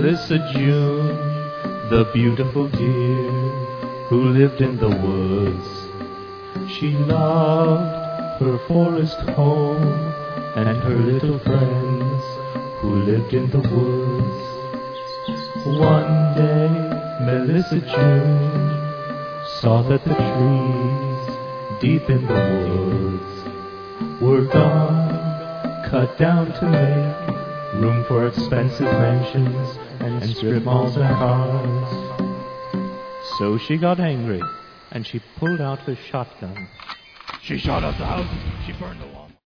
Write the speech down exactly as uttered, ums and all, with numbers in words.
Melissa June, the beautiful deer who lived in the woods. She loved her forest home and her little friends who lived in the woods. One day, Melissa June saw that the trees deep in the woods were gone, cut down to make room for expensive mansions and strip malls and cars. So she got angry, and she pulled out her shotgun. She shot up the house, she burned the wall.